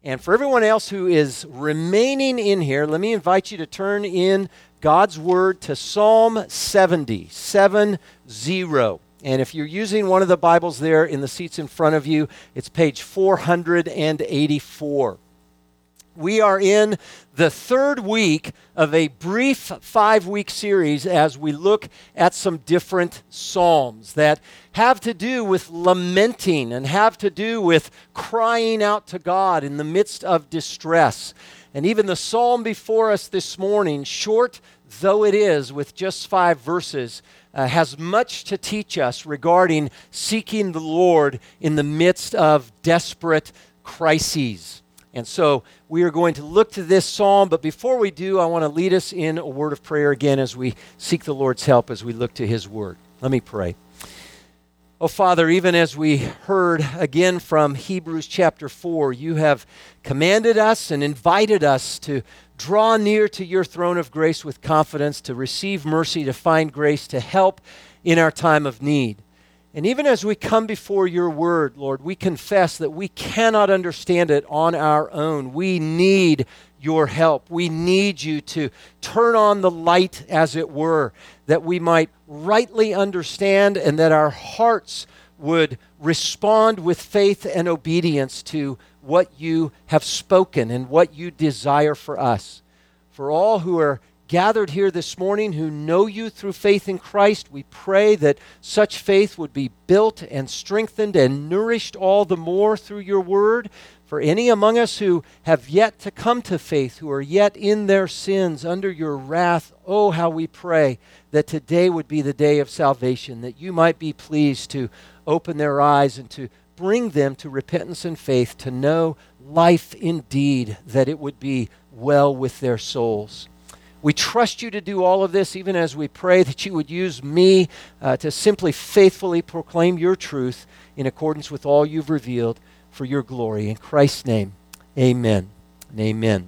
And for everyone else who is remaining in here, let me invite you to turn in God's Word to Psalm 70, 7-0. And if you're using one of the Bibles there in the seats in front of you, it's page 484. We are in the third week of a brief 5-week series as we look at some different psalms that have to do with lamenting and have to do with crying out to God in the midst of distress. And even the psalm before us this morning, short though it is with just 5 verses, has much to teach us regarding seeking the Lord in the midst of desperate crises. And so we are going to look to this psalm, but before we do, I want to lead us in a word of prayer again as we seek the Lord's help as we look to His Word. Let me pray. Oh, Father, even as we heard again from Hebrews chapter 4, you have commanded us and invited us to draw near to your throne of grace with confidence, to receive mercy, to find grace, to help in our time of need. And even as we come before your word, Lord, we confess that we cannot understand it on our own. We need your help. We need you to turn on the light, as it were, that we might rightly understand and that our hearts would respond with faith and obedience to what you have spoken and what you desire for us. For all who are gathered here this morning who know you through faith in Christ, we pray that such faith would be built and strengthened and nourished all the more through your word. For any among us who have yet to come to faith, who are yet in their sins under your wrath, oh, how we pray that today would be the day of salvation, that you might be pleased to open their eyes and to bring them to repentance and faith, to know life indeed, that it would be well with their souls. We trust you to do all of this, even as we pray that you would use me to simply faithfully proclaim your truth in accordance with all you've revealed for your glory. In Christ's name, amen and amen.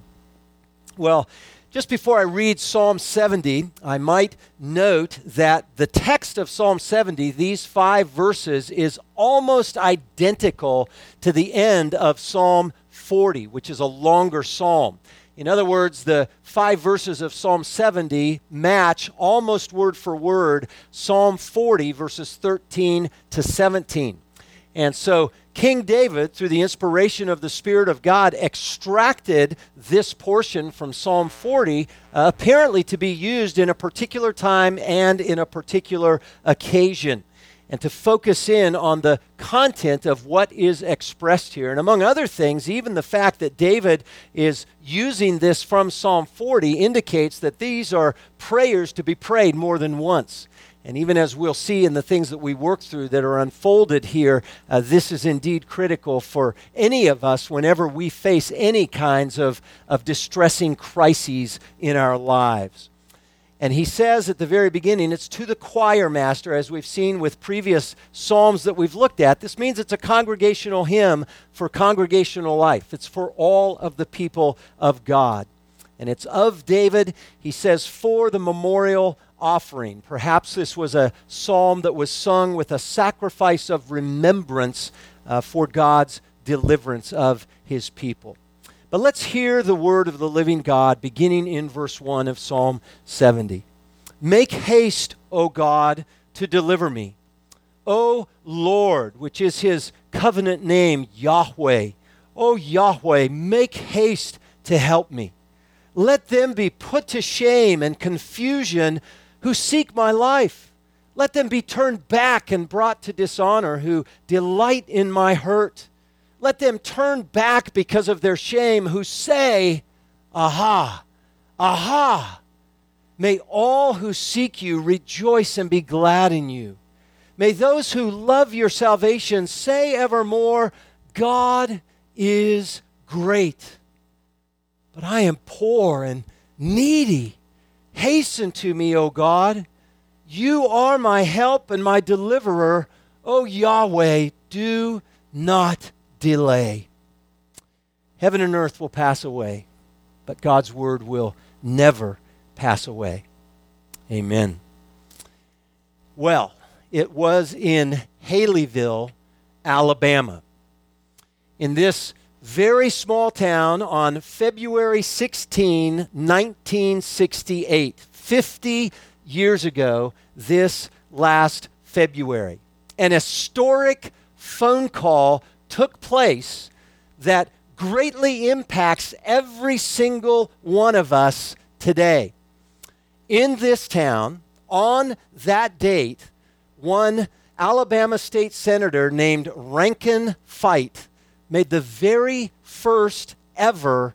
Well, just before I read Psalm 70, I might note that the text of Psalm 70, these 5 verses, is almost identical to the end of Psalm 40, which is a longer psalm. In other words, the 5 verses of Psalm 70 match almost word for word Psalm 40, verses 13 to 17. And so King David, through the inspiration of the Spirit of God, extracted this portion from Psalm 40, apparently to be used in a particular time and in a particular occasion, and to focus in on the content of what is expressed here. And among other things, even the fact that David is using this from Psalm 40 indicates that these are prayers to be prayed more than once. And even as we'll see in the things that we work through that are unfolded here, this is indeed critical for any of us whenever we face any kinds of distressing crises in our lives. And he says at the very beginning, it's to the choir master, as we've seen with previous psalms that we've looked at. This means it's a congregational hymn for congregational life. It's for all of the people of God. And it's of David, he says, for the memorial offering. Perhaps this was a psalm that was sung with a sacrifice of remembrance for God's deliverance of his people. But let's hear the word of the living God beginning in verse 1 of Psalm 70. Make haste, O God, to deliver me. O Lord, which is his covenant name, Yahweh. O Yahweh, make haste to help me. Let them be put to shame and confusion who seek my life. Let them be turned back and brought to dishonor who delight in my hurt. Let them turn back because of their shame who say, Aha, aha. May all who seek you rejoice and be glad in you. May those who love your salvation say evermore, God is great. But I am poor and needy. Hasten to me, O God. You are my help and my deliverer. O Yahweh, do not delay. Heaven and earth will pass away, but God's word will never pass away. Amen. Well, it was in Haleyville, Alabama, in this very small town on February 16, 1968, 50 years ago this last February. An historic phone call took place that greatly impacts every single one of us today. In this town, on that date, one Alabama state senator named Rankin Fite made the very first ever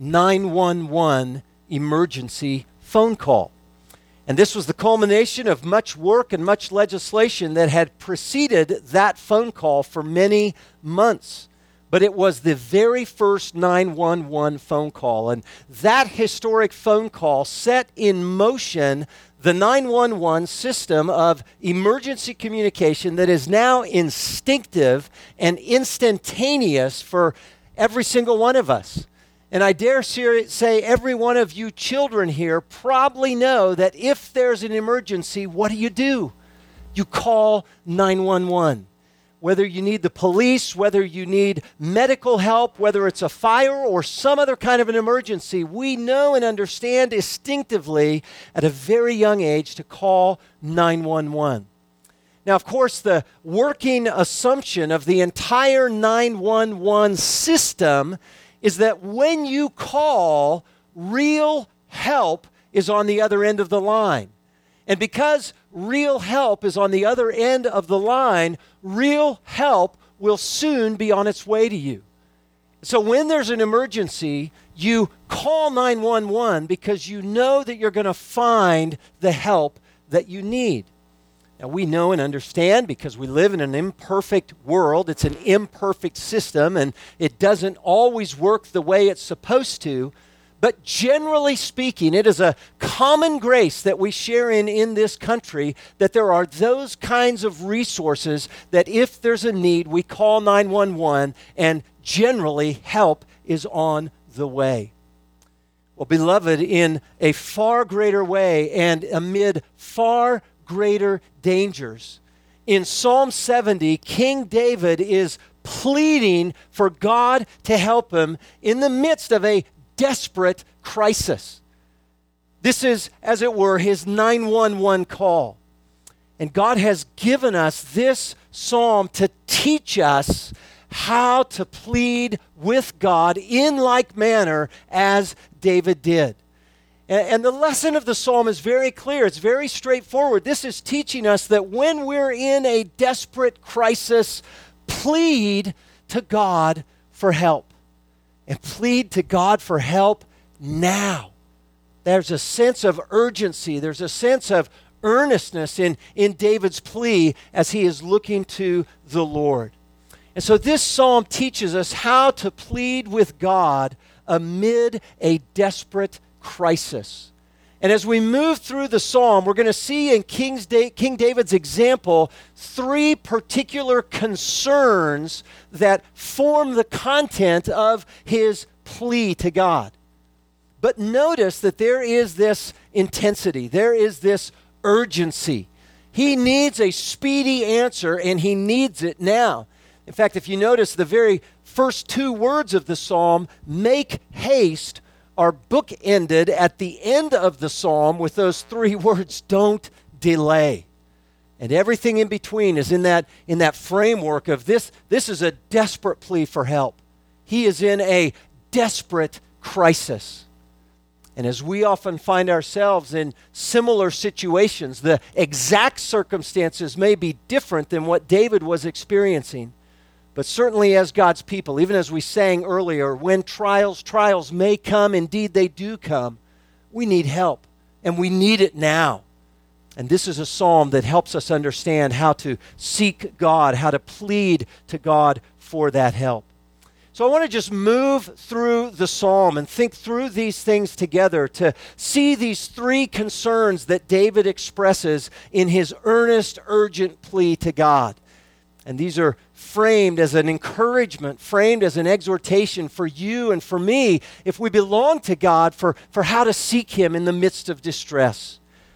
911 emergency phone call. And this was the culmination of much work and much legislation that had preceded that phone call for many months. But it was the very first 911 phone call. And that historic phone call set in motion the 911 system of emergency communication that is now instinctive and instantaneous for every single one of us. And I dare say every one of you children here probably know that if there's an emergency, what do? You call 911. Whether you need the police, whether you need medical help, whether it's a fire or some other kind of an emergency, we know and understand instinctively at a very young age to call 911. Now, of course, the working assumption of the entire 911 system is that when you call, real help is on the other end of the line. And because real help is on the other end of the line, real help will soon be on its way to you. So when there's an emergency, you call 911 because you know that you're going to find the help that you need. Now, we know and understand because we live in an imperfect world. It's an imperfect system, and it doesn't always work the way it's supposed to. But generally speaking, it is a common grace that we share in this country that there are those kinds of resources that if there's a need, we call 911, and generally help is on the way. Well, beloved, in a far greater way and amid far greater dangers, in Psalm 70, King David is pleading for God to help him in the midst of a desperate crisis. This is, as it were, his 911 call. And God has given us this psalm to teach us how to plead with God in like manner as David did. And the lesson of the psalm is very clear. It's very straightforward. This is teaching us that when we're in a desperate crisis, plead to God for help. And plead to God for help now. There's a sense of urgency. There's a sense of earnestness in David's plea as he is looking to the Lord. And so this psalm teaches us how to plead with God amid a desperate crisis. And as we move through the psalm, we're going to see in King David's example 3 particular concerns that form the content of his plea to God. But notice that there is this intensity, there is this urgency. He needs a speedy answer, and he needs it now. In fact, if you notice the very first 2 words of the psalm, make haste, are bookended at the end of the psalm with those 3 words, don't delay. And everything in between is in that framework of this is a desperate plea for help. He is in a desperate crisis. And as we often find ourselves in similar situations, the exact circumstances may be different than what David was experiencing. But certainly as God's people, even as we sang earlier, when trials may come, indeed they do come, we need help, and we need it now. And this is a psalm that helps us understand how to seek God, how to plead to God for that help. So I want to just move through the psalm and think through these things together to see these 3 concerns that David expresses in his earnest, urgent plea to God. And these are framed as an encouragement, framed as an exhortation for you and for me, if we belong to God, for how to seek him in the midst of distress.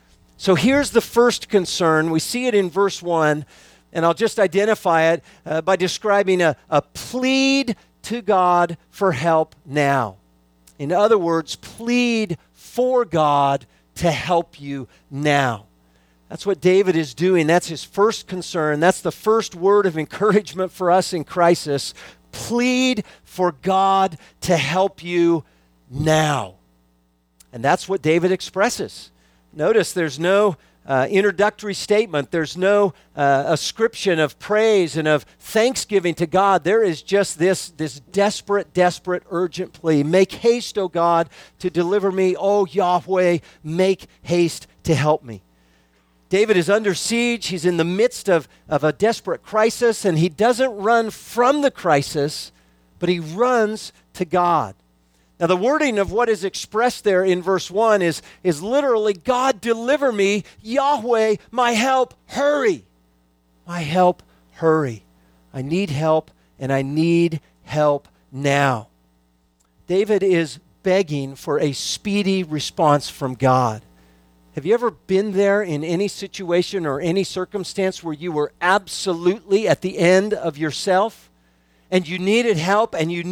So here's the first concern. We see it in verse 1, and I'll just identify it by describing a plead to God for help now. In other words, plead for God to help you now. That's what David is doing. That's his first concern. That's the first word of encouragement for us in crisis. Plead for God to help you now. And that's what David expresses. Notice there's no introductory statement. There's no ascription of praise and of thanksgiving to God. There is just this desperate, urgent plea. Make haste, O God, to deliver me. O Yahweh, make haste to help me. David is under siege. He's in the midst of a desperate crisis, and he doesn't run from the crisis, but he runs to God. Now, the wording of what is expressed there in verse 1 is literally, God, deliver me. Yahweh, my help, hurry. My help, hurry. I need help, and I need help now. David is begging for a speedy response from God. Have you ever been there in any situation or any circumstance where you were absolutely at the end of yourself and you needed help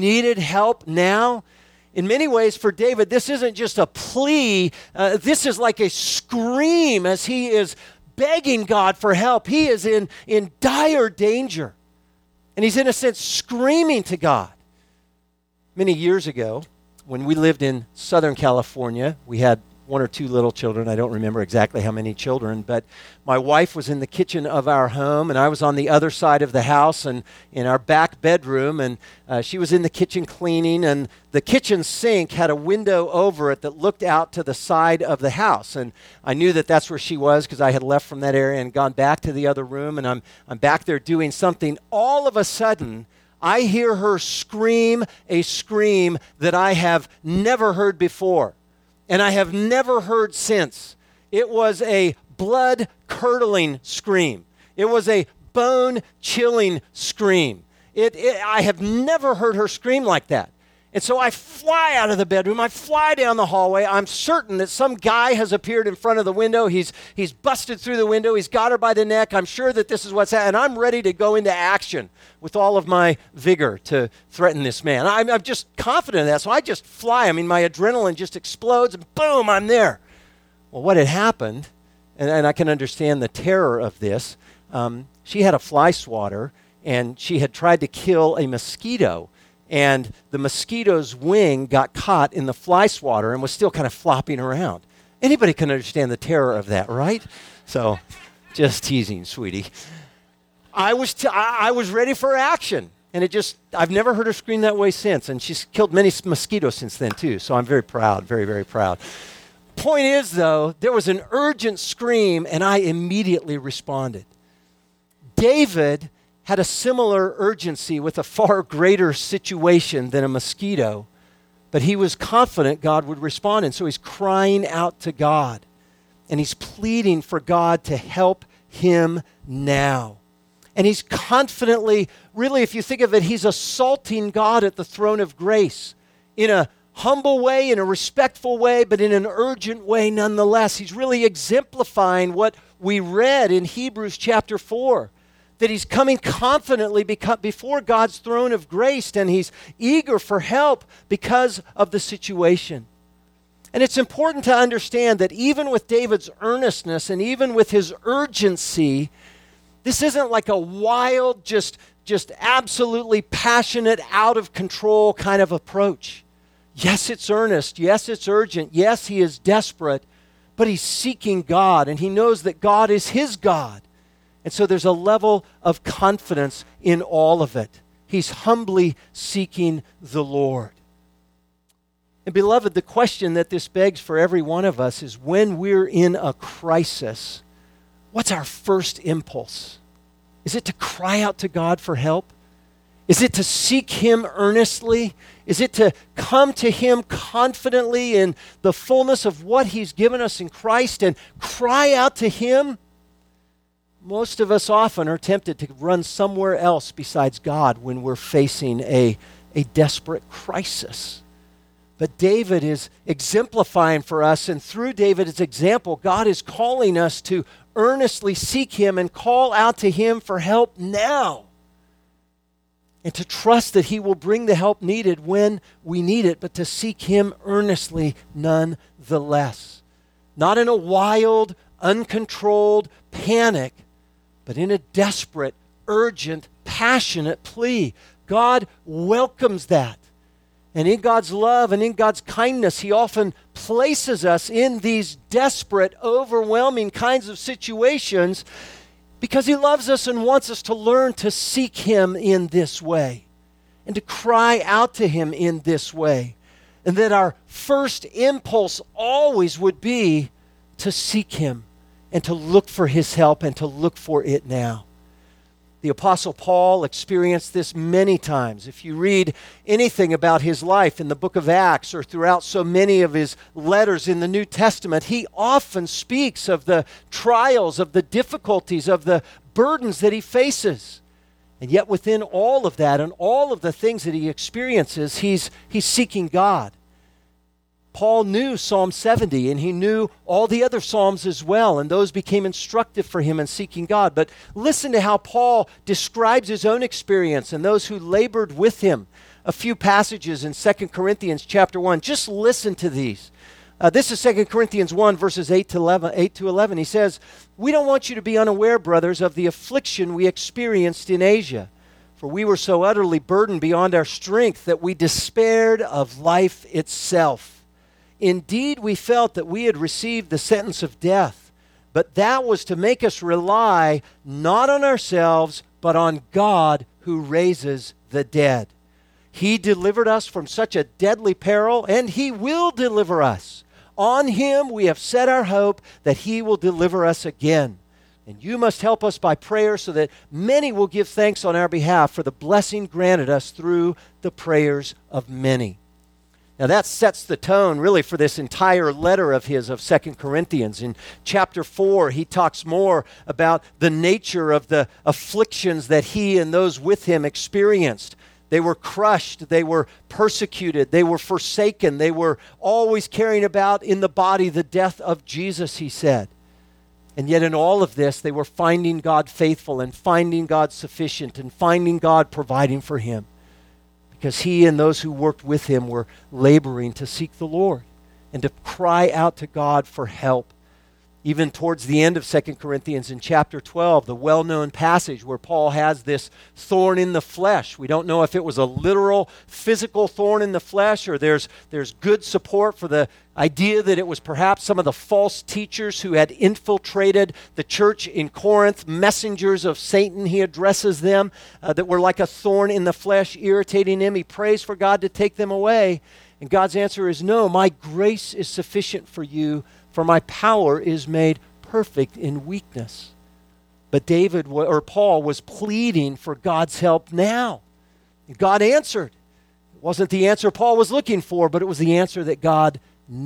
now? In many ways, for David, this isn't just a plea. This is like a scream as he is begging God for help. He is in dire danger. And he's, in a sense, screaming to God. Many years ago, when we lived in Southern California, we had one or two little children. I don't remember exactly how many children, but my wife was in the kitchen of our home, and I was on the other side of the house and in our back bedroom, and she was in the kitchen cleaning, and the kitchen sink had a window over it that looked out to the side of the house, and I knew that that's where she was because I had left from that area and gone back to the other room, and I'm back there doing something. All of a sudden, I hear her scream a scream that I have never heard before. And I have never heard since. It was a blood-curdling scream. It was a bone-chilling scream. I have never heard her scream like that. And so I fly out of the bedroom. I fly down the hallway. I'm certain that some guy has appeared in front of the window. He's busted through the window. He's got her by the neck. I'm sure that this is what's happening. And I'm ready to go into action with all of my vigor to threaten this man. I'm just confident of that. So I just fly. I mean, my adrenaline just explodes, and boom, I'm there. Well, what had happened, and I can understand the terror of this, she had a fly swatter, and she had tried to kill a mosquito. And the mosquito's wing got caught in the fly swatter and was still kind of flopping around. Anybody can understand the terror of that, right? So, just teasing, sweetie. I was ready for action. And I've never heard her scream that way since. And she's killed many mosquitoes since then, too. So I'm very proud, very, very proud. Point is, though, there was an urgent scream, and I immediately responded. David had a similar urgency with a far greater situation than a mosquito, but he was confident God would respond, and so he's crying out to God, and he's pleading for God to help him now. And he's confidently, really, if you think of it, he's assaulting God at the throne of grace in a humble way, in a respectful way, but in an urgent way nonetheless. He's really exemplifying what we read in Hebrews chapter 4. That he's coming confidently before God's throne of grace, and he's eager for help because of the situation. And it's important to understand that even with David's earnestness and even with his urgency, this isn't like a wild, just absolutely passionate, out of control kind of approach. Yes, it's earnest. Yes, it's urgent. Yes, he is desperate, but he's seeking God, and he knows that God is his God. And so there's a level of confidence in all of it. He's humbly seeking the Lord. And beloved, the question that this begs for every one of us is, when we're in a crisis, what's our first impulse? Is it to cry out to God for help? Is it to seek him earnestly? Is it to come to him confidently in the fullness of what he's given us in Christ and cry out to him? Most of us often are tempted to run somewhere else besides God when we're facing a desperate crisis. But David is exemplifying for us, and through David's example, God is calling us to earnestly seek him and call out to him for help now. and to trust that he will bring the help needed when we need it, but to seek him earnestly nonetheless. Not in a wild, uncontrolled panic, but in a desperate, urgent, passionate plea. God welcomes that. And in God's love and in God's kindness, he often places us in these desperate, overwhelming kinds of situations because he loves us and wants us to learn to seek him in this way and to cry out to him in this way. And that our first impulse always would be to seek him and to look for his help and to look for it now. The Apostle Paul experienced this many times. If you read anything about his life in the book of Acts or throughout so many of his letters in the New Testament, he often speaks of the trials, of the difficulties, of the burdens that he faces. And yet within all of that and all of the things that he experiences, he's seeking God. Paul knew Psalm 70, and he knew all the other Psalms as well, and those became instructive for him in seeking God. But listen to how Paul describes his own experience and those who labored with him. A few passages in 2 Corinthians chapter 1. Just listen to these. This is 2 Corinthians 1, verses 8 to 11. He says, "We don't want you to be unaware, brothers, of the affliction we experienced in Asia. For we were so utterly burdened beyond our strength that we despaired of life itself. Indeed, we felt that we had received the sentence of death, but that was to make us rely not on ourselves, but on God who raises the dead. He delivered us from such a deadly peril, and he will deliver us. On him we have set our hope that he will deliver us again. And you must help us by prayer so that many will give thanks on our behalf for the blessing granted us through the prayers of many." Now that sets the tone really for this entire letter of his of 2 Corinthians. In chapter 4, he talks more about the nature of the afflictions that he and those with him experienced. They were crushed, they were persecuted, they were forsaken, they were always carrying about in the body the death of Jesus, he said. And yet in all of this, they were finding God faithful and finding God sufficient and finding God providing for him. Because he and those who worked with him were laboring to seek the Lord and to cry out to God for help. Even towards the end of 2 Corinthians in chapter 12, the well-known passage where Paul has this thorn in the flesh. We don't know if it was a literal physical thorn in the flesh or there's good support for the idea that it was perhaps some of the false teachers who had infiltrated the church in Corinth, messengers of Satan, he addresses them, that were like a thorn in the flesh, irritating him. He prays for God to take them away. And God's answer is, "No, my grace is sufficient for you, for my power is made perfect in weakness." But Paul was pleading for God's help now. And God answered. It wasn't the answer Paul was looking for, but it was the answer that God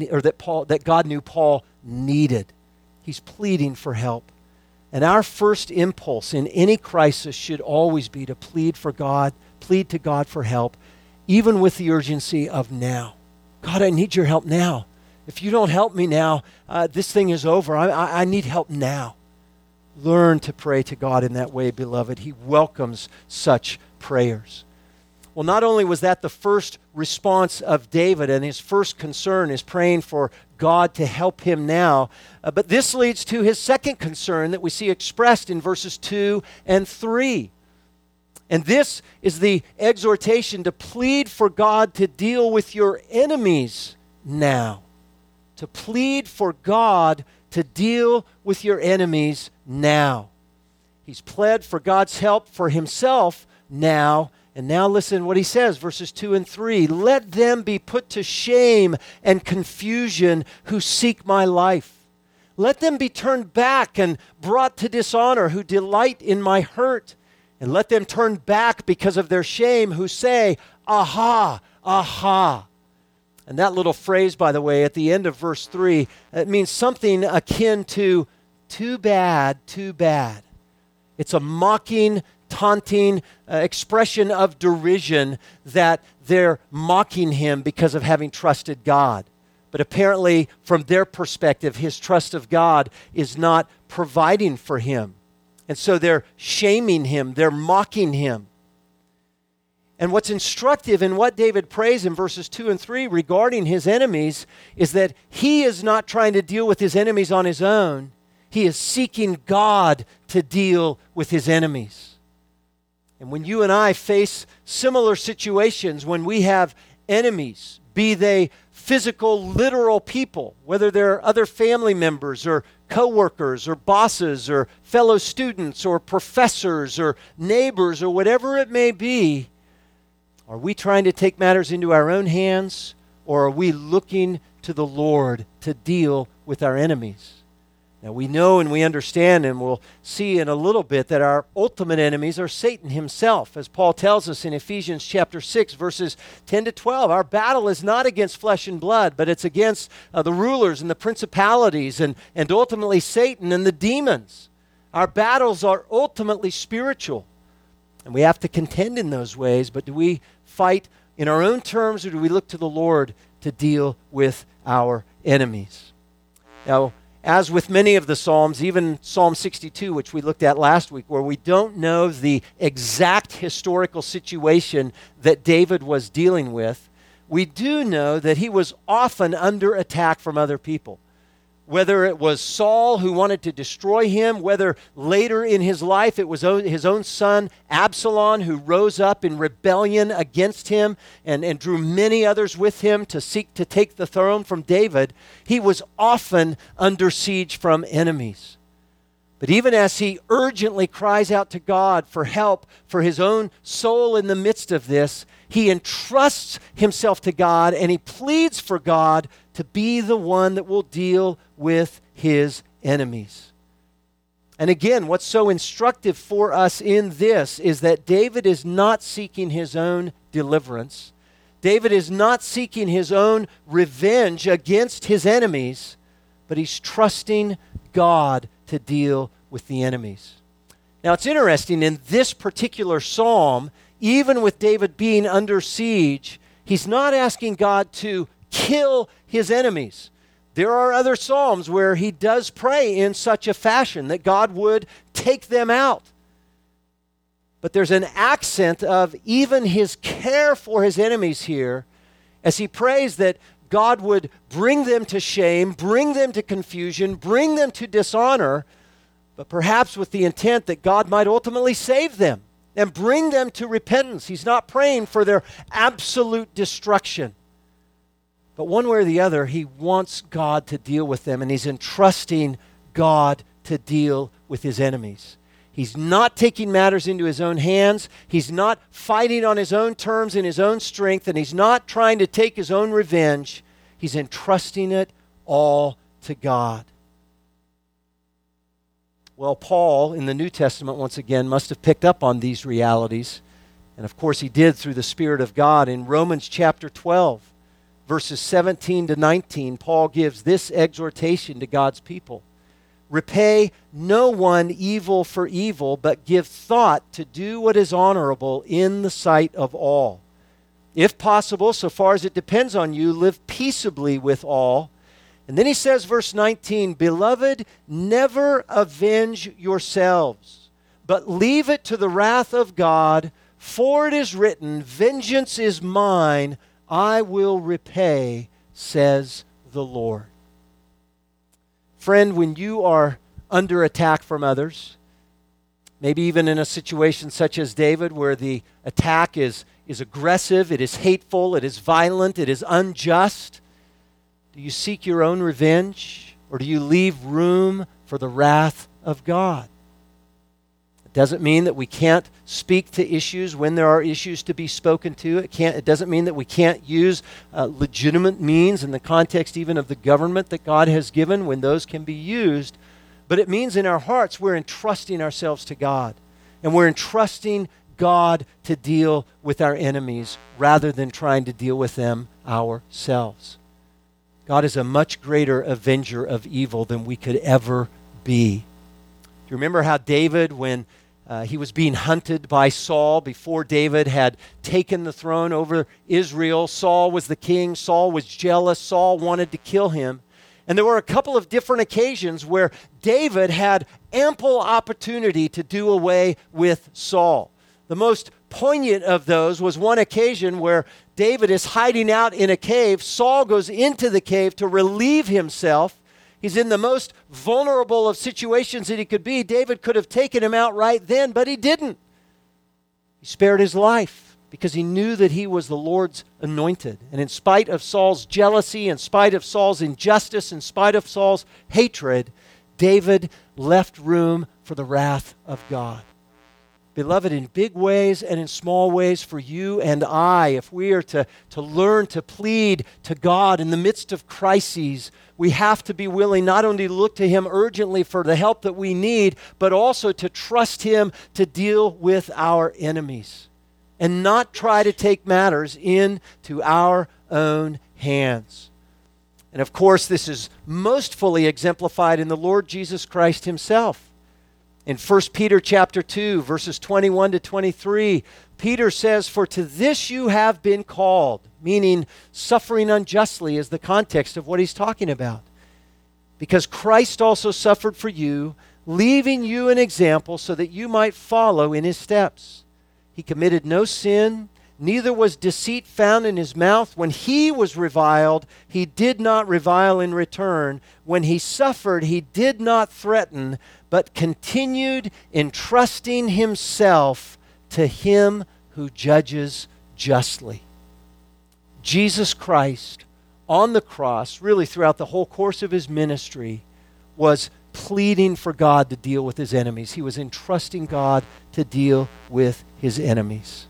knew Paul needed. He's pleading for help. And our first impulse in any crisis should always be to plead to God for help, even with the urgency of now. God, I need your help now. If you don't help me now, this thing is over. I need help now. Learn to pray to God in that way, beloved. He welcomes such prayers. Well, not only was that the first response of David, and his first concern is praying for God to help him now, but this leads to his second concern that we see expressed in verses 2 and 3. And this is the exhortation to plead for God to deal with your enemies now. To plead for God to deal with your enemies now. He's pled for God's help for himself now. And now listen what he says, verses 2 and 3. "Let them be put to shame and confusion who seek my life. Let them be turned back and brought to dishonor who delight in my hurt. And let them turn back because of their shame who say, aha, aha." And that little phrase, by the way, at the end of verse 3, it means something akin to too bad, too bad. It's a mocking, taunting expression of derision that they're mocking him because of having trusted God. But apparently, from their perspective, his trust of God is not providing for him. And so they're shaming him, they're mocking him. And what's instructive in what David prays in verses 2 and 3 regarding his enemies is that he is not trying to deal with his enemies on his own. He is seeking God to deal with his enemies. And when you and I face similar situations, when we have enemies, be they physical, literal people, whether they're other family members or coworkers or bosses or fellow students or professors or neighbors or whatever it may be, are we trying to take matters into our own hands, or are we looking to the Lord to deal with our enemies? Now we know and we understand, and we'll see in a little bit, that our ultimate enemies are Satan himself. As Paul tells us in Ephesians chapter 6, verses 10 to 12, our battle is not against flesh and blood, but it's against the rulers and the principalities and ultimately Satan and the demons. Our battles are ultimately spiritual, and we have to contend in those ways, but do we fight in our own terms, or do we look to the Lord to deal with our enemies? Now, as with many of the Psalms, even Psalm 62, which we looked at last week, where we don't know the exact historical situation that David was dealing with, we do know that he was often under attack from other people. Whether it was Saul who wanted to destroy him, whether later in his life it was his own son Absalom who rose up in rebellion against him and drew many others with him to seek to take the throne from David, he was often under siege from enemies. But even as he urgently cries out to God for help for his own soul in the midst of this, he entrusts himself to God and he pleads for God to be the one that will deal with his enemies. And again, what's so instructive for us in this is that David is not seeking his own deliverance. David is not seeking his own revenge against his enemies, but he's trusting God to deal with the enemies. Now, it's interesting, in this particular psalm, even with David being under siege, he's not asking God to kill his enemies. There are other psalms where he does pray in such a fashion that God would take them out. But there's an accent of even his care for his enemies here as he prays that God would bring them to shame, bring them to confusion, bring them to dishonor, but perhaps with the intent that God might ultimately save them and bring them to repentance. He's not praying for their absolute destruction. But one way or the other, he wants God to deal with them, and he's entrusting God to deal with his enemies. He's not taking matters into his own hands. He's not fighting on his own terms in his own strength, and he's not trying to take his own revenge. He's entrusting it all to God. Well, Paul in the New Testament, once again, must have picked up on these realities. And of course he did through the Spirit of God. In Romans chapter 12, verses 17 to 19, Paul gives this exhortation to God's people. Repay no one evil for evil, but give thought to do what is honorable in the sight of all. If possible, so far as it depends on you, live peaceably with all. And then he says, verse 19, Beloved, never avenge yourselves, but leave it to the wrath of God, for it is written, Vengeance is mine, I will repay, says the Lord. Friend, when you are under attack from others, maybe even in a situation such as David, where the attack is aggressive, it is hateful, it is violent, it is unjust, do you seek your own revenge, or do you leave room for the wrath of God? It doesn't mean that we can't speak to issues when there are issues to be spoken to. It doesn't mean that we can't use legitimate means in the context even of the government that God has given when those can be used. But it means in our hearts we're entrusting ourselves to God. And we're entrusting God to deal with our enemies rather than trying to deal with them ourselves. God is a much greater avenger of evil than we could ever be. Do you remember how David, when he was being hunted by Saul, before David had taken the throne over Israel, Saul was the king, Saul was jealous, Saul wanted to kill him. And there were a couple of different occasions where David had ample opportunity to do away with Saul. The most poignant of those was one occasion where David is hiding out in a cave. Saul goes into the cave to relieve himself. He's in the most vulnerable of situations that he could be. David could have taken him out right then, but he didn't. He spared his life because he knew that he was the Lord's anointed. And in spite of Saul's jealousy, in spite of Saul's injustice, in spite of Saul's hatred, David left room for the wrath of God. Beloved, in big ways and in small ways for you and I, if we are to learn to plead to God in the midst of crises, we have to be willing not only to look to Him urgently for the help that we need, but also to trust Him to deal with our enemies and not try to take matters into our own hands. And of course, this is most fully exemplified in the Lord Jesus Christ Himself. In 1 Peter chapter 2, verses 21 to 23, Peter says, "For to this you have been called," meaning suffering unjustly is the context of what he's talking about. "Because Christ also suffered for you, leaving you an example so that you might follow in His steps. He committed no sin, neither was deceit found in His mouth. When He was reviled, He did not revile in return. When He suffered, He did not threaten, but continued entrusting Himself to Him who judges justly." Jesus Christ on the cross, really throughout the whole course of His ministry, was pleading for God to deal with His enemies. He was entrusting God to deal with His enemies.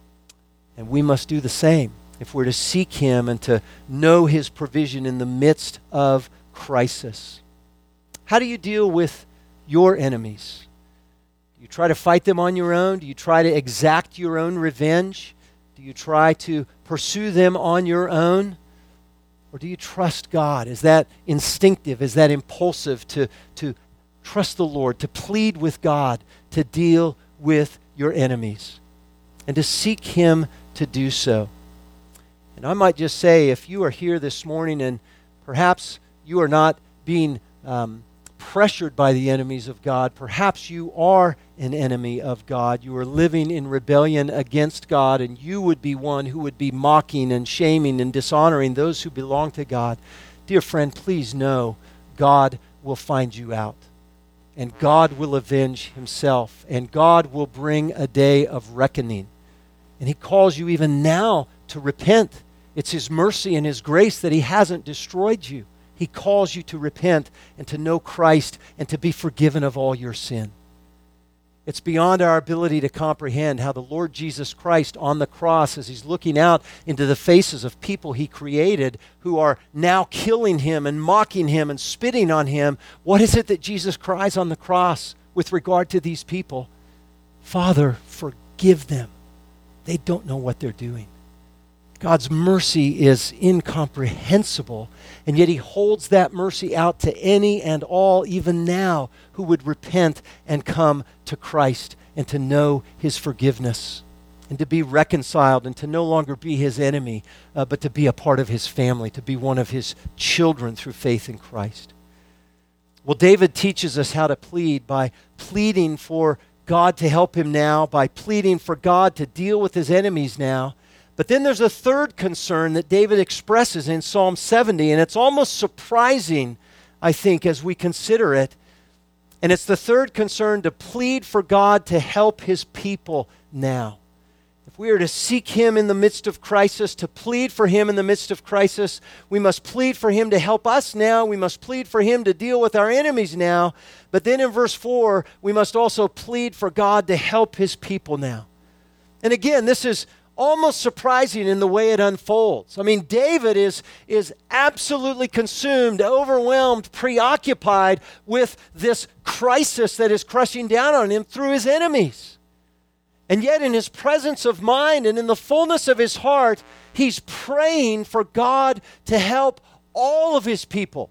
And we must do the same if we're to seek Him and to know His provision in the midst of crisis. How do you deal with your enemies? Do you try to fight them on your own? Do you try to exact your own revenge? Do you try to pursue them on your own? Or do you trust God? Is that instinctive? Is that impulsive to trust the Lord, to plead with God, to deal with your enemies, and to seek Him to do so? And I might just say, if you are here this morning and perhaps you are not being pressured by the enemies of God, perhaps you are an enemy of God. You are living in rebellion against God, and you would be one who would be mocking and shaming and dishonoring those who belong to God. Dear friend, please know God will find you out, and God will avenge Himself, and God will bring a day of reckoning. And He calls you even now to repent. It's His mercy and His grace that He hasn't destroyed you. He calls you to repent and to know Christ and to be forgiven of all your sin. It's beyond our ability to comprehend how the Lord Jesus Christ on the cross, as He's looking out into the faces of people He created who are now killing Him and mocking Him and spitting on Him, what is it that Jesus cries on the cross with regard to these people? "Father, forgive them. They don't know what they're doing." God's mercy is incomprehensible, and yet He holds that mercy out to any and all, even now, who would repent and come to Christ and to know His forgiveness and to be reconciled and to no longer be His enemy, but to be a part of His family, to be one of His children through faith in Christ. Well, David teaches us how to plead by pleading for God to help him now, by pleading for God to deal with his enemies now. But then there's a third concern that David expresses in Psalm 70, and it's almost surprising, I think, as we consider it. And it's the third concern, to plead for God to help His people now. If we are to seek Him in the midst of crisis, to plead for Him in the midst of crisis, we must plead for Him to help us now. We must plead for Him to deal with our enemies now. But then in verse 4, we must also plead for God to help His people now. And again, this is almost surprising in the way it unfolds. I mean, David is absolutely consumed, overwhelmed, preoccupied with this crisis that is crushing down on him through his enemies. And yet in his presence of mind and in the fullness of his heart, he's praying for God to help all of His people.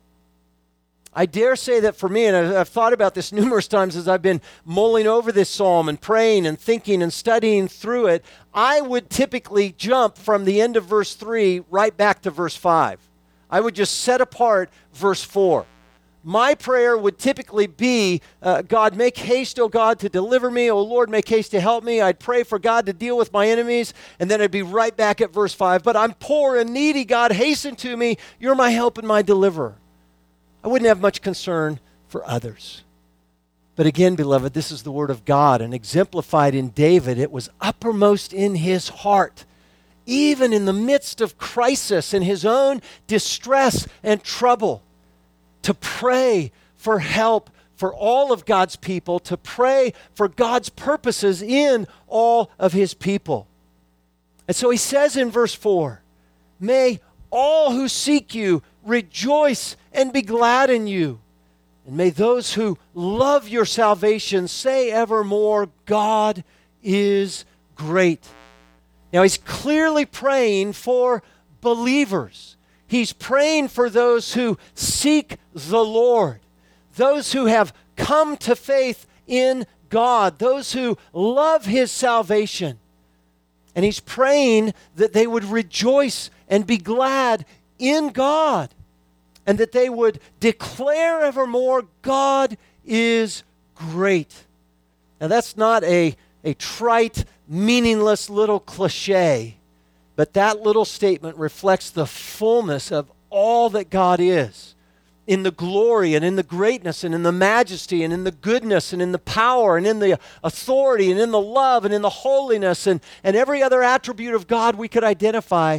I dare say that for me, and I've thought about this numerous times as I've been mulling over this psalm and praying and thinking and studying through it, I would typically jump from the end of verse 3 right back to verse 5. I would just set apart verse 4. my prayer would typically be, God, make haste, O God, to deliver me. O Lord, make haste to help me. I'd pray for God to deal with my enemies, and then I'd be right back at verse 5. But I'm poor and needy. God, hasten to me. You're my help and my deliverer. I wouldn't have much concern for others. But again, beloved, this is the word of God, and exemplified in David, it was uppermost in his heart, even in the midst of crisis and his own distress and trouble, to pray for help for all of God's people, to pray for God's purposes in all of his people. And so he says in verse 4, may all who seek you rejoice and be glad in you. And may those who love your salvation say evermore, God is great. Now he's clearly praying for believers. He's praying for those who seek the Lord, those who have come to faith in God, those who love his salvation. And he's praying that they would rejoice and be glad in God, and that they would declare evermore, God is great. Now that's not a trite, meaningless little cliche, but that little statement reflects the fullness of all that God is, in the glory and in the greatness and in the majesty and in the goodness and in the power and in the authority and in the love and in the holiness and every other attribute of God we could identify.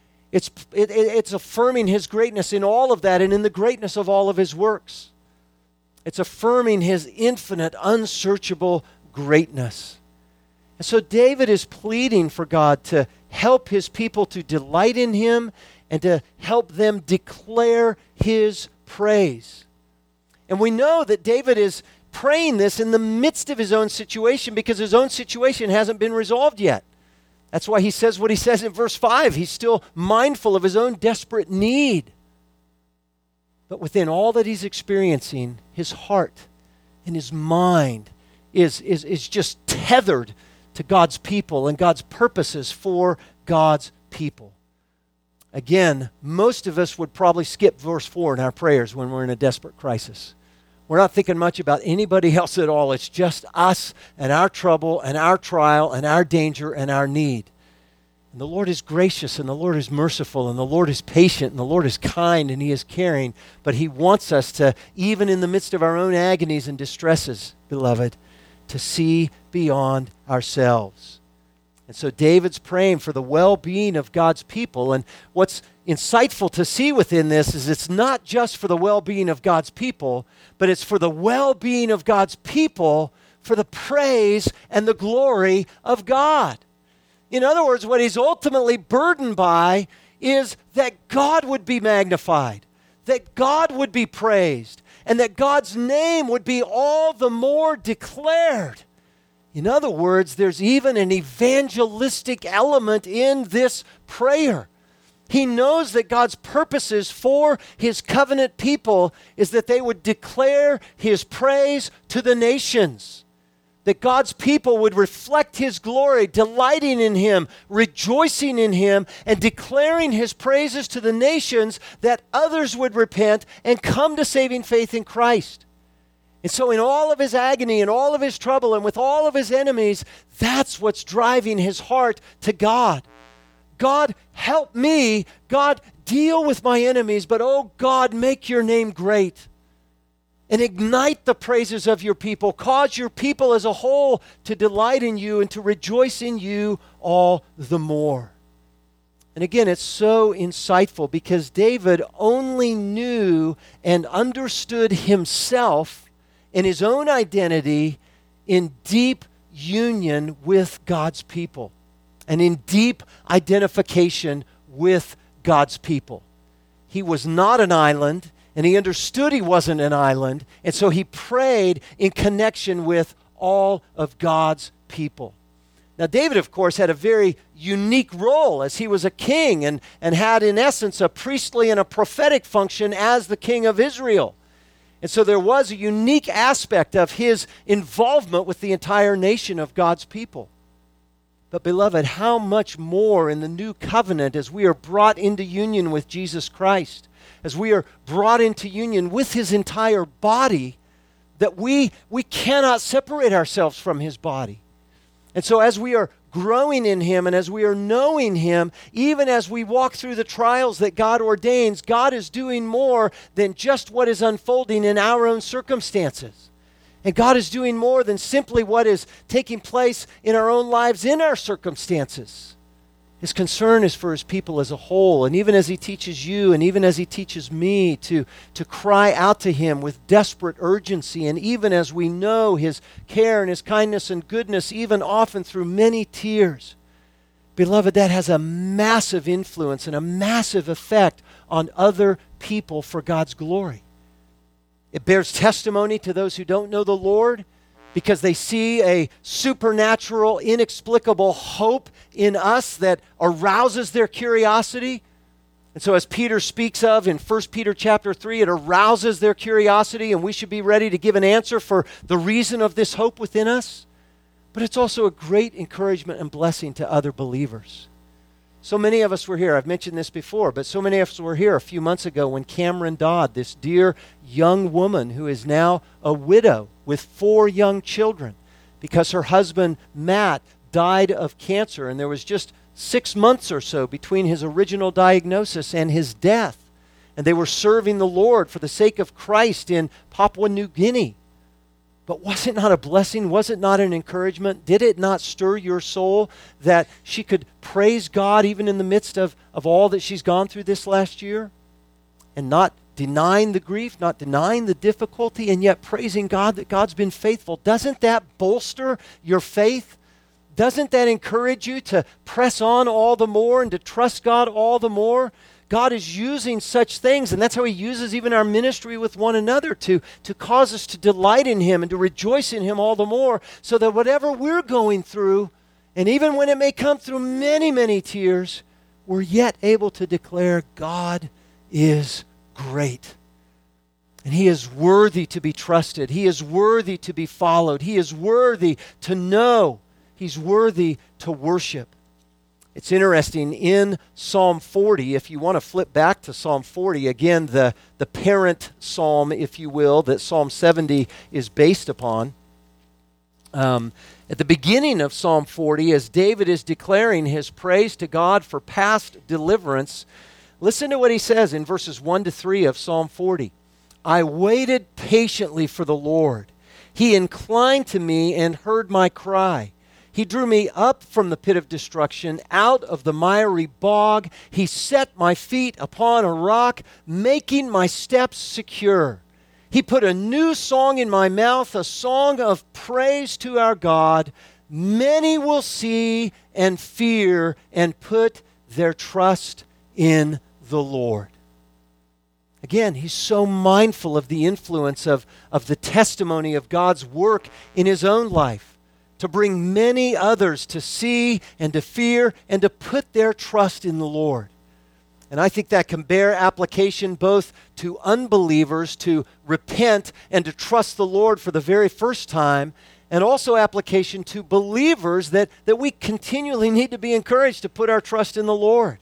It's affirming his greatness in all of that and in the greatness of all of his works. It's affirming his infinite, unsearchable greatness. And so David is pleading for God to help his people to delight in him and to help them declare his praise. And we know that David is praying this in the midst of his own situation because his own situation hasn't been resolved yet. That's why he says what he says in verse 5. He's still mindful of his own desperate need. But within all that he's experiencing, his heart and his mind is just tethered to God's people and God's purposes for God's people. Again, most of us would probably skip verse 4 in our prayers when we're in a desperate crisis. We're not thinking much about anybody else at all. It's just us and our trouble and our trial and our danger and our need. And the Lord is gracious and the Lord is merciful and the Lord is patient and the Lord is kind and he is caring. But he wants us to, even in the midst of our own agonies and distresses, beloved, to see beyond ourselves. And so David's praying for the well-being of God's people. And what's insightful to see within this is it's not just for the well-being of God's people, but it's for the well-being of God's people for the praise and the glory of God. In other words, what he's ultimately burdened by is that God would be magnified, that God would be praised, and that God's name would be all the more declared. In other words, there's even an evangelistic element in this prayer. He knows that God's purposes for his covenant people is that they would declare his praise to the nations, that God's people would reflect his glory, delighting in him, rejoicing in him, and declaring his praises to the nations, that others would repent and come to saving faith in Christ. And so in all of his agony and all of his trouble and with all of his enemies, that's what's driving his heart to God. God, help me. God, deal with my enemies. But oh God, make your name great. And ignite the praises of your people. Cause your people as a whole to delight in you and to rejoice in you all the more. And again, it's so insightful because David only knew and understood himself and his own identity in deep union with God's people and in deep identification with God's people. He was not an island, and he understood he wasn't an island, and so he prayed in connection with all of God's people. Now, David, of course, had a very unique role as he was a king and had, in essence, a priestly and a prophetic function as the king of Israel. And so there was a unique aspect of his involvement with the entire nation of God's people. But beloved, how much more in the new covenant as we are brought into union with Jesus Christ, as we are brought into union with his entire body, that we cannot separate ourselves from his body. And so as we are growing in him and as we are knowing him, even as we walk through the trials that God ordains, God is doing more than just what is unfolding in our own circumstances. And God is doing more than simply what is taking place in our own lives in our circumstances. His concern is for his people as a whole. And even as he teaches you and even as he teaches me to cry out to him with desperate urgency, and even as we know his care and his kindness and goodness, even often through many tears, beloved, that has a massive influence and a massive effect on other people for God's glory. It bears testimony to those who don't know the Lord because they see a supernatural, inexplicable hope in us that arouses their curiosity. And so as Peter speaks of in 1 Peter chapter 3, it arouses their curiosity, and we should be ready to give an answer for the reason of this hope within us. But it's also a great encouragement and blessing to other believers. So many of us were here. I've mentioned this before, but so many of us were here a few months ago when Cameron Dodd, this dear young woman who is now a widow with 4 young children because her husband, Matt, died of cancer, and there was just 6 months or so between his original diagnosis and his death. And they were serving the Lord for the sake of Christ in Papua New Guinea. But was it not a blessing? Was it not an encouragement? Did it not stir your soul that she could praise God even in the midst of all that she's gone through this last year? And not denying the grief, not denying the difficulty, and yet praising God that God's been faithful. Doesn't that bolster your faith? Doesn't that encourage you to press on all the more and to trust God all the more? God is using such things, and that's how he uses even our ministry with one another to cause us to delight in him and to rejoice in him all the more, so that whatever we're going through, and even when it may come through many, many tears, we're yet able to declare God is great. And he is worthy to be trusted. He is worthy to be followed. He is worthy to know. He's worthy to worship. It's interesting, in Psalm 40, if you want to flip back to Psalm 40, again, the parent psalm, if you will, that Psalm 70 is based upon. At the beginning of Psalm 40, as David is declaring his praise to God for past deliverance, listen to what he says in verses 1 to 3 of Psalm 40. I waited patiently for the Lord. He inclined to me and heard my cry. He drew me up from the pit of destruction, out of the miry bog. He set my feet upon a rock, making my steps secure. He put a new song in my mouth, a song of praise to our God. Many will see and fear and put their trust in the Lord. Again, he's so mindful of the influence of the testimony of God's work in his own life, to bring many others to see and to fear and to put their trust in the Lord. And I think that can bear application both to unbelievers to repent and to trust the Lord for the very first time, and also application to believers that we continually need to be encouraged to put our trust in the Lord,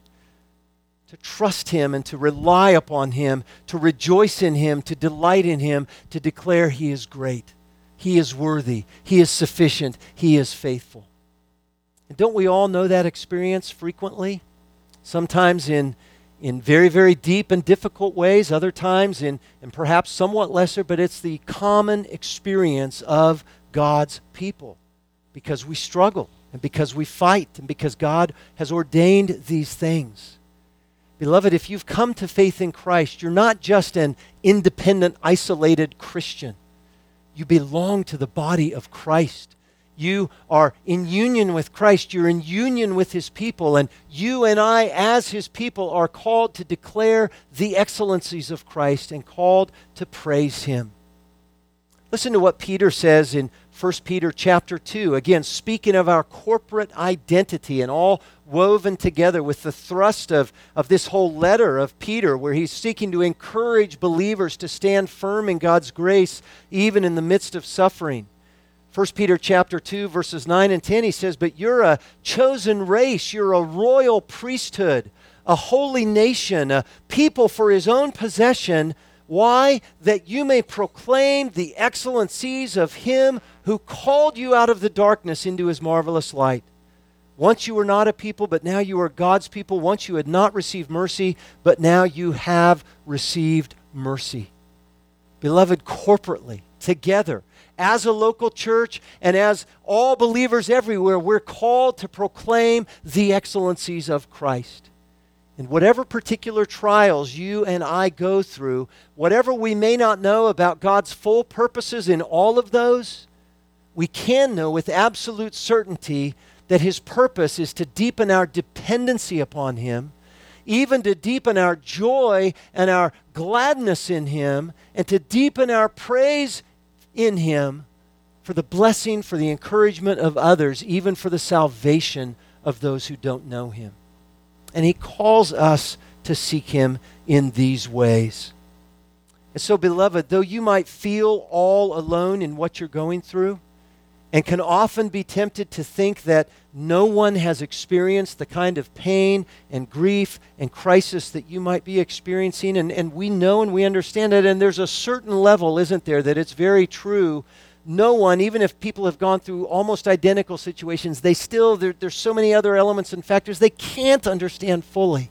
to trust him and to rely upon him, to rejoice in him, to delight in him, to declare he is great. He is worthy. He is sufficient. He is faithful. And don't we all know that experience frequently? Sometimes in very, very deep and difficult ways, other times in perhaps somewhat lesser, but it's the common experience of God's people because we struggle and because we fight and because God has ordained these things. Beloved, if you've come to faith in Christ, you're not just an independent, isolated Christian. You belong to the body of Christ. You are in union with Christ. You're in union with his people. And you and I, as his people, are called to declare the excellencies of Christ and called to praise him. Listen to what Peter says in 1 Peter chapter 2. Again, speaking of our corporate identity and all woven together with the thrust of this whole letter of Peter, where he's seeking to encourage believers to stand firm in God's grace even in the midst of suffering. 1 Peter chapter 2, verses 9 and 10, he says, "But you're a chosen race, you're a royal priesthood, a holy nation, a people for his own possession. Why? That you may proclaim the excellencies of him who called you out of the darkness into his marvelous light. Once you were not a people, but now you are God's people. Once you had not received mercy, but now you have received mercy." Beloved, corporately, together, as a local church and as all believers everywhere, we're called to proclaim the excellencies of Christ. And whatever particular trials you and I go through, whatever we may not know about God's full purposes in all of those, we can know with absolute certainty that his purpose is to deepen our dependency upon him, even to deepen our joy and our gladness in him, and to deepen our praise in him for the blessing, for the encouragement of others, even for the salvation of those who don't know him. And he calls us to seek him in these ways. And so, beloved, though you might feel all alone in what you're going through, and can often be tempted to think that no one has experienced the kind of pain and grief and crisis that you might be experiencing, and we know and we understand it, and there's a certain level, isn't there, that it's very true. No one, even if people have gone through almost identical situations, there's so many other elements and factors they can't understand fully.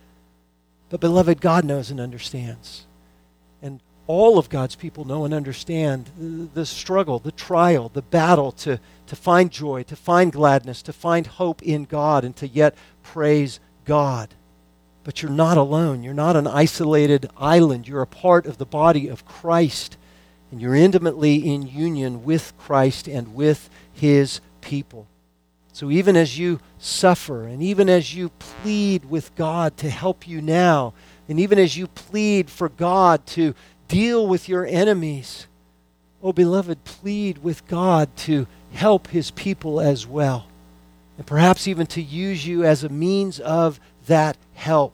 But beloved, God knows and understands. And all of God's people know and understand the struggle, the trial, the battle to find joy, to find gladness, to find hope in God, and to yet praise God. But you're not alone. You're not an isolated island. You're a part of the body of Christ. And you're intimately in union with Christ and with his people. So even as you suffer, and even as you plead with God to help you now, and even as you plead for God to deal with your enemies, oh beloved, plead with God to help his people as well. And perhaps even to use you as a means of that help.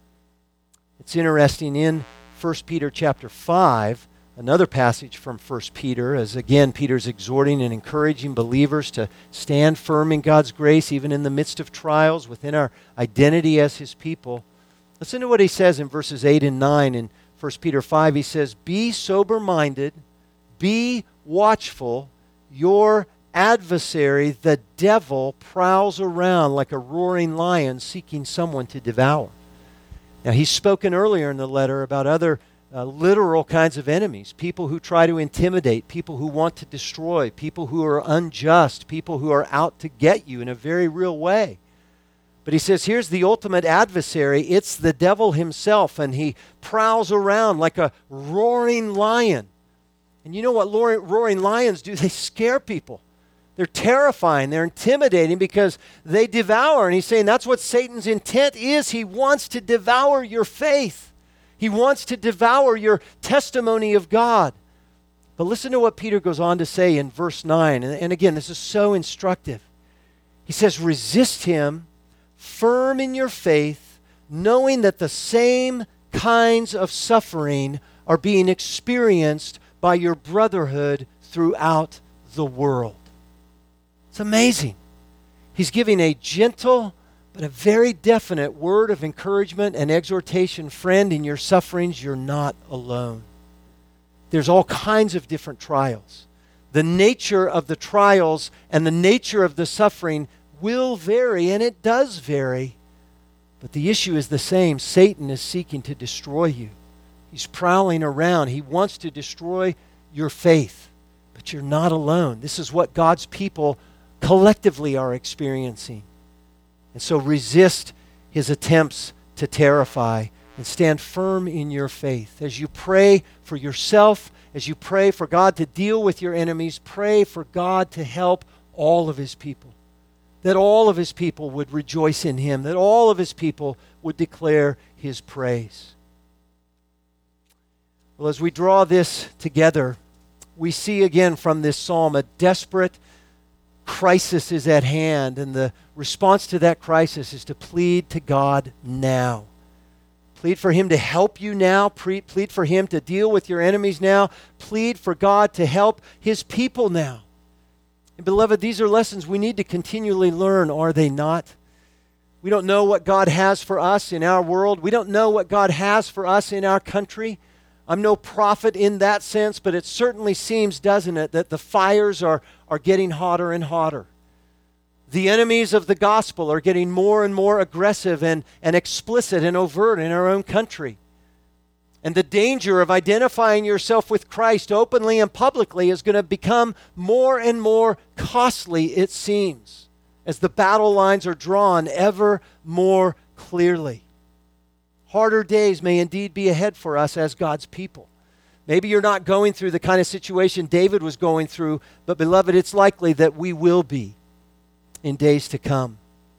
It's interesting in 1 Peter chapter 5, another passage from 1 Peter, as again Peter's exhorting and encouraging believers to stand firm in God's grace even in the midst of trials within our identity as his people. Listen to what he says in verses 8 and 9 in 1 Peter 5. He says, "Be sober-minded, be watchful. Your adversary, the devil, prowls around like a roaring lion seeking someone to devour." Now, he's spoken earlier in the letter about other literal kinds of enemies, people who try to intimidate, people who want to destroy, people who are unjust, people who are out to get you in a very real way. But he says, here's the ultimate adversary. It's the devil himself, and he prowls around like a roaring lion. And you know what roaring lions do? They scare people. They're terrifying. They're intimidating because they devour. And he's saying that's what Satan's intent is. He wants to devour your faith. He wants to devour your testimony of God. But listen to what Peter goes on to say in verse 9. And again, this is so instructive. He says, resist him, firm in your faith, knowing that the same kinds of suffering are being experienced by your brotherhood throughout the world. It's amazing. He's giving a gentle but a very definite word of encouragement and exhortation. Friend, in your sufferings, you're not alone. There's all kinds of different trials. The nature of the trials and the nature of the suffering will vary, and it does vary. But the issue is the same. Satan is seeking to destroy you. He's prowling around. He wants to destroy your faith. But you're not alone. This is what God's people collectively are experiencing. And so resist his attempts to terrify and stand firm in your faith. As you pray for yourself, as you pray for God to deal with your enemies, pray for God to help all of his people. That all of his people would rejoice in him. That all of his people would declare his praise. Well, as we draw this together, we see again from this psalm a desperate crisis is at hand, and the response to that crisis is to plead to God now. Plead for him to help you now. Plead for him to deal with your enemies now. Plead for God to help his people now. And beloved, these are lessons we need to continually learn, are they not? We don't know what God has for us in our world. We don't know what God has for us in our country. I'm no prophet in that sense, but it certainly seems, doesn't it, that the fires are getting hotter and hotter. The enemies of the gospel are getting more and more aggressive and explicit and overt in our own country. And the danger of identifying yourself with Christ openly and publicly is going to become more and more costly, it seems, as the battle lines are drawn ever more clearly. Harder days may indeed be ahead for us as God's people. Maybe you're not going through the kind of situation David was going through, but beloved, it's likely that we will be in days to come.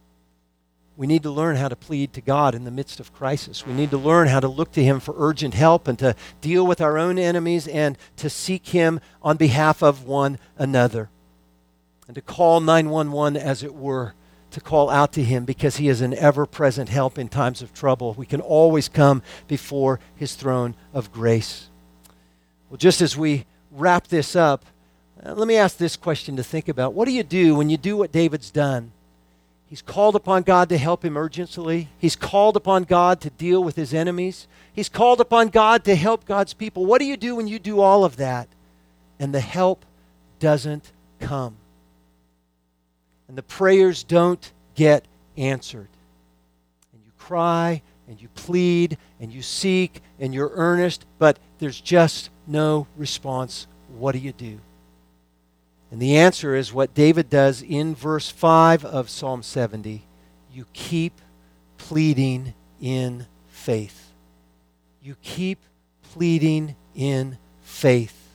We need to learn how to plead to God in the midst of crisis. We need to learn how to look to Him for urgent help and to deal with our own enemies and to seek Him on behalf of one another. And to call 911, as it were, to call out to Him because He is an ever-present help in times of trouble. We can always come before His throne of grace. Well, just as we wrap this up, let me ask this question to think about. What do you do when you do what David's done? He's called upon God to help him urgently. He's called upon God to deal with his enemies. He's called upon God to help God's people. What do you do when you do all of that and the help doesn't come? And the prayers don't get answered. And you cry and you plead and you seek and you're earnest, but there's just no response. What do you do? And the answer is what David does in verse 5 of Psalm 70. You keep pleading in faith. You keep pleading in faith.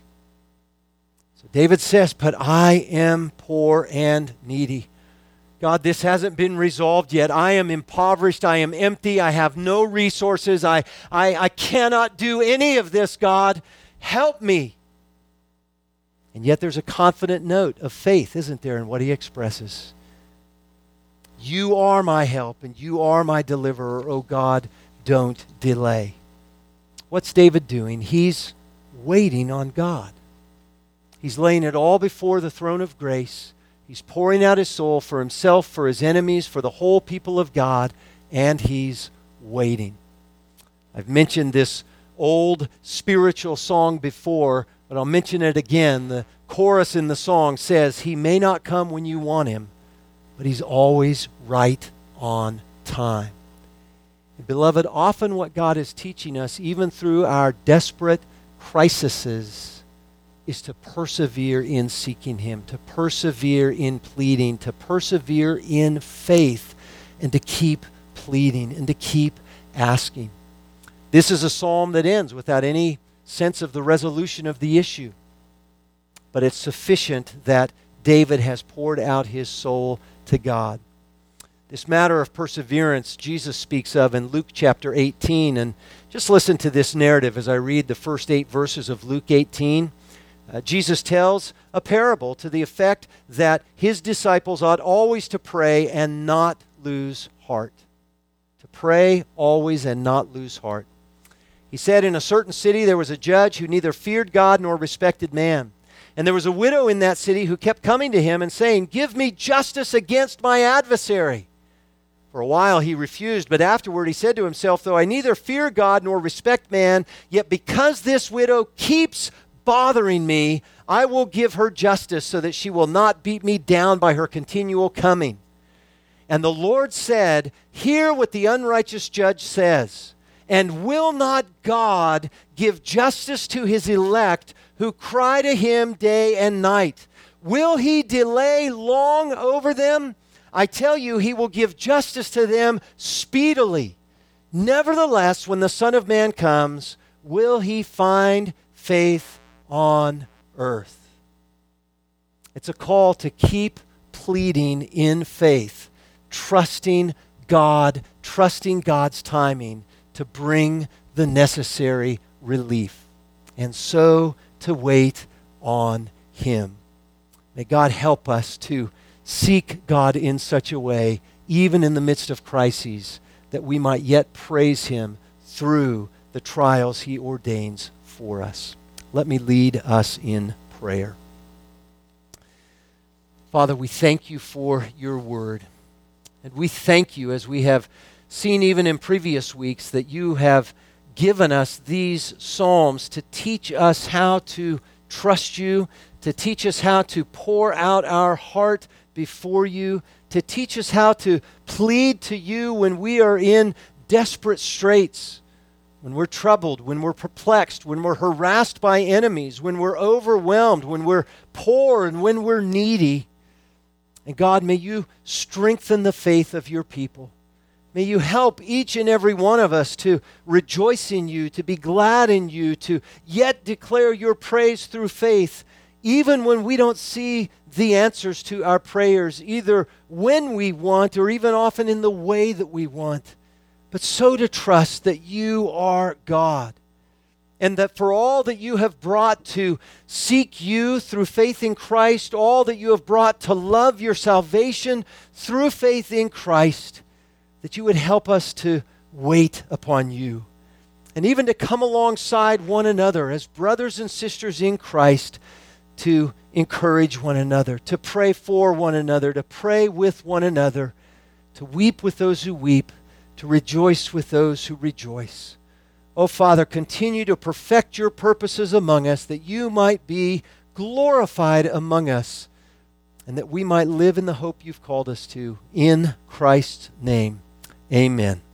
So David says, but I am poor and needy. God, this hasn't been resolved yet. I am impoverished. I am empty. I have no resources. I cannot do any of this, God. Help me. And yet there's a confident note of faith, isn't there, in what he expresses? You are my help and you are my deliverer, O God, don't delay. What's David doing? He's waiting on God. He's laying it all before the throne of grace. He's pouring out his soul for himself, for his enemies, for the whole people of God, and he's waiting. I've mentioned this old spiritual song before, but I'll mention it again. The chorus in the song says, He may not come when you want Him, but He's always right on time. And beloved, often what God is teaching us, even through our desperate crises, is to persevere in seeking Him, to persevere in pleading, to persevere in faith, and to keep pleading and to keep asking. This is a psalm that ends without any sense of the resolution of the issue. But it's sufficient that David has poured out his soul to God. This matter of perseverance Jesus speaks of in Luke chapter 18. And just listen to this narrative as I read the first 8 verses of Luke 18. Jesus tells a parable to the effect that his disciples ought always to pray and not lose heart. To pray always and not lose heart. He said, in a certain city there was a judge who neither feared God nor respected man. And there was a widow in that city who kept coming to him and saying, Give me justice against my adversary. For a while he refused, but afterward he said to himself, Though I neither fear God nor respect man, yet because this widow keeps bothering me, I will give her justice so that she will not beat me down by her continual coming. And the Lord said, Hear what the unrighteous judge says. And will not God give justice to His elect who cry to Him day and night? Will He delay long over them? I tell you, He will give justice to them speedily. Nevertheless, when the Son of Man comes, will He find faith on earth? It's a call to keep pleading in faith, trusting God, trusting God's timing to bring the necessary relief, and so to wait on Him. May God help us to seek God in such a way, even in the midst of crises, that we might yet praise Him through the trials He ordains for us. Let me lead us in prayer. Father, we thank you for your word. And we thank you, as we have seen even in previous weeks, that you have given us these psalms to teach us how to trust you, to teach us how to pour out our heart before you, to teach us how to plead to you when we are in desperate straits, when we're troubled, when we're perplexed, when we're harassed by enemies, when we're overwhelmed, when we're poor, and when we're needy. And God, may you strengthen the faith of your people. May you help each and every one of us to rejoice in you, to be glad in you, to yet declare your praise through faith, even when we don't see the answers to our prayers, either when we want or even often in the way that we want, but so to trust that you are God, and that for all that you have brought to seek you through faith in Christ, all that you have brought to love your salvation through faith in Christ, that you would help us to wait upon you, and even to come alongside one another as brothers and sisters in Christ, to encourage one another, to pray for one another, to pray with one another, to weep with those who weep, to rejoice with those who rejoice. Oh, Father, continue to perfect your purposes among us, that you might be glorified among us, and that we might live in the hope you've called us to. In Christ's name, amen.